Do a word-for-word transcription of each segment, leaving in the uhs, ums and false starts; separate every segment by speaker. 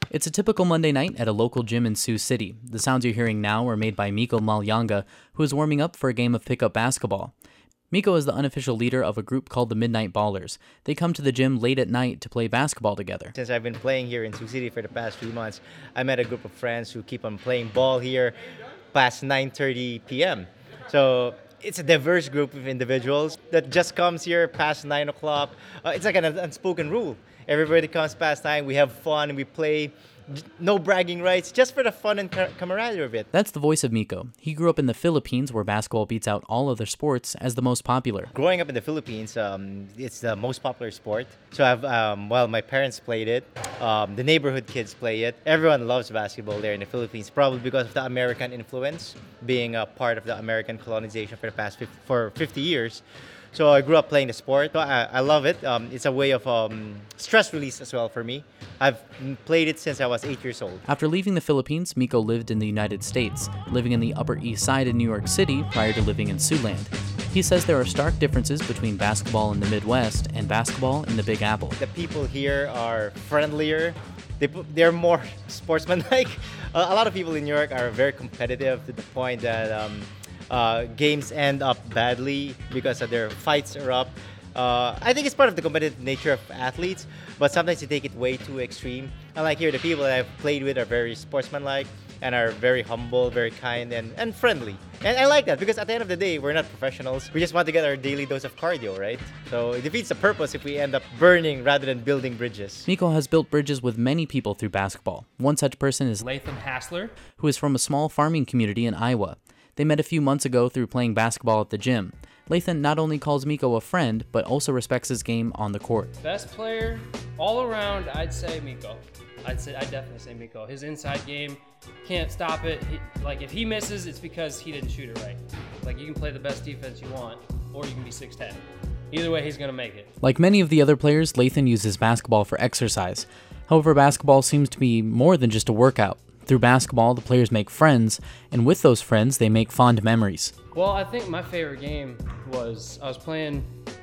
Speaker 1: It's a typical Monday night at a local gym in Sioux City. The sounds you're hearing now were made by Miko Malyanga, who is warming up for a game of pickup basketball. Miko is the unofficial leader of a group called the Midnight Ballers. They come to the gym late at night to play basketball together.
Speaker 2: Since I've been playing here in Sioux City for the past few months, I met a group of friends who keep on playing ball here past nine thirty p.m. So it's a diverse group of individuals that just comes here past nine o'clock. Uh, it's like an unspoken rule. Everybody comes past nine, we have fun, we play. No bragging rights, just for the fun and camaraderie of it.
Speaker 1: That's the voice of Miko. He grew up in the Philippines, where basketball beats out all other sports as the most popular.
Speaker 2: Growing up in the Philippines, um, it's the most popular sport. So I've, um, well, my parents played it. Um, the neighborhood kids play it. Everyone loves basketball there in the Philippines, probably because of the American influence, being a part of the American colonization for the past fifty, for fifty years. So I grew up playing the sport. I, I love it. Um, it's a way of um, stress release as well for me. I've played it since I was eight years old.
Speaker 1: After leaving the Philippines, Miko lived in the United States, living in the Upper East Side in New York City prior to living in Siouxland. He says there are stark differences between basketball in the Midwest and basketball in the Big Apple.
Speaker 2: The people here are friendlier. They, they're more sportsmanlike. A lot of people in New York are very competitive to the point that um, Uh, games end up badly because of their fights are up. Uh, I think it's part of the competitive nature of athletes, but sometimes they take it way too extreme. Unlike here, the people that I've played with are very sportsmanlike and are very humble, very kind, and, and friendly. And I like that because at the end of the day, we're not professionals. We just want to get our daily dose of cardio, right? So it defeats the purpose if we end up burning rather than building bridges.
Speaker 1: Miko has built bridges with many people through basketball. One such person is
Speaker 3: Lathan Hassler,
Speaker 1: who is from a small farming community in Iowa. They met a few months ago through playing basketball at the gym. Lathan not only calls Miko a friend, but also respects his game on the court.
Speaker 3: Best player all around, I'd say Miko. I'd say I'd definitely say Miko. His inside game, can't stop it. He, like if he misses, it's because he didn't shoot it right. Like you can play the best defense you want, or you can be six ten. Either way, he's gonna make it.
Speaker 1: Like many of the other players, Lathan uses basketball for exercise. However, basketball seems to be more than just a workout. Through basketball, the players make friends, and with those friends, they make fond memories.
Speaker 3: Well, I think my favorite game was, I was playing,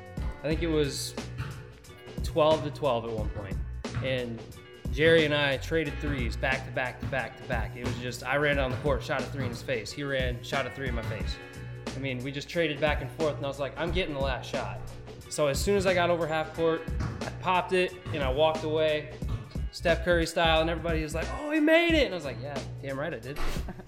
Speaker 3: I think it was twelve to twelve at one point. And Jerry and I traded threes back to back to back to back. It was just, I ran down the court, shot a three in his face. He ran, shot a three in my face. I mean, we just traded back and forth, and I was like, I'm getting the last shot. So as soon as I got over half court, I popped it, and I walked away. Steph Curry style, and everybody was like, oh, he made it. And I was like, yeah, damn right I did.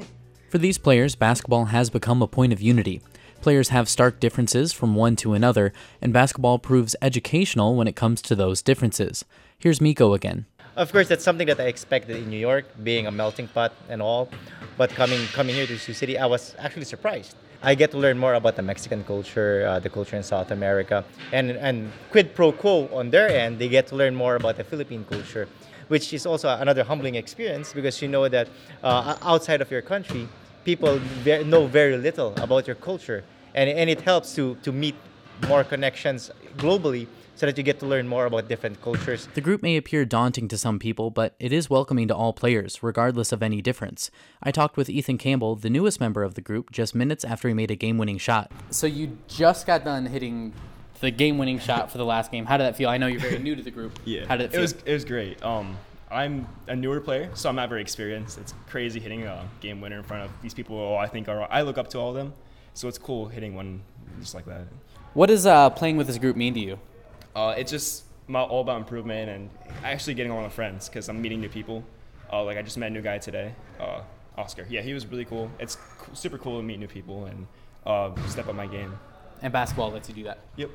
Speaker 1: For these players, basketball has become a point of unity. Players have stark differences from one to another, and basketball proves educational when it comes to those differences. Here's Miko again.
Speaker 2: Of course, that's something that I expected in New York, being a melting pot and all. But coming coming here to Sioux City, I was actually surprised. I get to learn more about the Mexican culture, uh, the culture in South America, and, and quid pro quo on their end, they get to learn more about the Philippine culture, which is also another humbling experience because you know that uh, outside of your country, people ve- know very little about your culture. And, and it helps to, to meet more connections globally so that you get to learn more about different cultures.
Speaker 1: The group may appear daunting to some people, but it is welcoming to all players, regardless of any difference. I talked with Ethan Campbell, the newest member of the group, just minutes after he made a game-winning shot.
Speaker 4: So you just got done hitting the game-winning shot for the last game. How did that feel? I know you're very new to the group.
Speaker 5: Yeah,
Speaker 4: How did it feel?
Speaker 5: It was it was great. Um, I'm a newer player, so I'm not very experienced. It's crazy hitting a game winner in front of these people who I think are I look up to all of them. So it's cool hitting one just like that.
Speaker 4: What does uh, playing with this group mean to you?
Speaker 5: Uh, it's just my, all about improvement and actually getting along with friends because I'm meeting new people. Uh, like I just met a new guy today, uh, Oscar. Yeah, he was really cool. It's co- super cool to meet new people and uh, step up my game.
Speaker 4: And basketball lets you do that.
Speaker 5: Yep.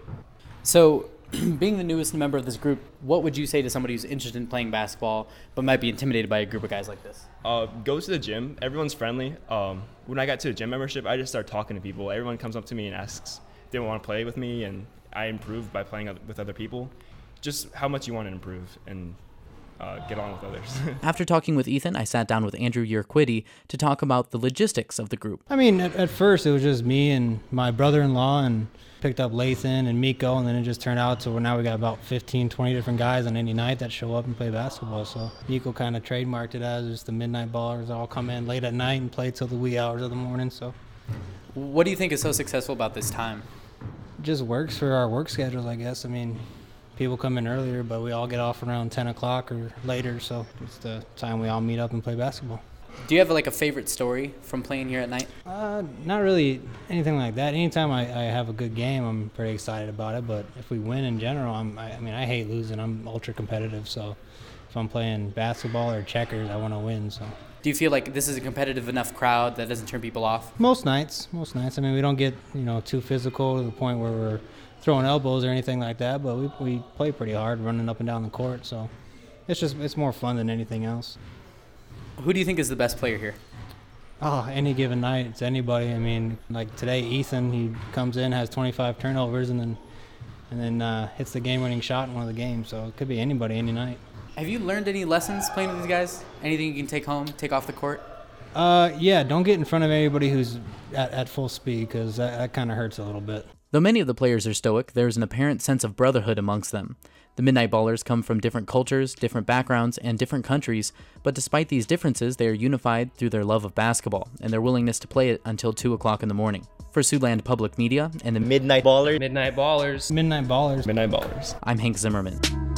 Speaker 4: So, being the newest member of this group, what would you say to somebody who's interested in playing basketball but might be intimidated by a group of guys like this?
Speaker 5: Uh, go to the gym. Everyone's friendly. Um, when I got to the gym membership, I just started talking to people. Everyone comes up to me and asks if they want to play with me, and I improve by playing with other people. Just how much you want to improve and uh, get on with others.
Speaker 1: After talking with Ethan, I sat down with Andrew Yerquiddy to talk about the logistics of the group.
Speaker 6: I mean, at, at first it was just me and my brother-in-law, and picked up Lathan and Miko, and then it just turned out to where now we got about fifteen, twenty different guys on any night that show up and play basketball. So Miko kind of trademarked it as just the Midnight Ballers all come in late at night and play till the wee hours of the morning. So
Speaker 4: What do you think is so successful about this time?
Speaker 6: it just works for our work schedules, I guess. I mean, People come in earlier, but we all get off around ten o'clock or later, so it's the time we all meet up and play basketball.
Speaker 4: Do you have like a favorite story from playing here at night?
Speaker 6: Uh, not really anything like that. Anytime I, I have a good game, I'm pretty excited about it, but if we win in general, I'm, I, I mean, I hate losing. I'm ultra competitive, so if I'm playing basketball or checkers, I want to win, so.
Speaker 4: Do you feel like this is a competitive enough crowd that doesn't turn people off?
Speaker 6: Most nights, most nights. I mean, we don't get, you know, too physical to the point where we're throwing elbows or anything like that, but we we play pretty hard, running up and down the court, so it's just, it's more fun than anything else.
Speaker 4: Who do you think is the best player here?
Speaker 6: Oh, any given night, it's anybody. I mean, like today, Ethan, he comes in, has twenty-five turnovers, and then and then uh, hits the game-winning shot in one of the games, so it could be anybody, any night.
Speaker 4: Have you learned any lessons playing with these guys? Anything you can take home, take off the court?
Speaker 6: Uh, yeah, don't get in front of anybody who's at, at full speed, because that, that kind of hurts a little bit.
Speaker 1: Though many of the players are stoic, there is an apparent sense of brotherhood amongst them. The Midnight Ballers come from different cultures, different backgrounds, and different countries, but despite these differences, they are unified through their love of basketball and their willingness to play it until two o'clock in the morning. For Siouxland Public Media and the
Speaker 2: Midnight Baller.
Speaker 3: Midnight Ballers.
Speaker 6: Midnight Ballers.
Speaker 5: Midnight Ballers.
Speaker 1: I'm Hank Zimmerman.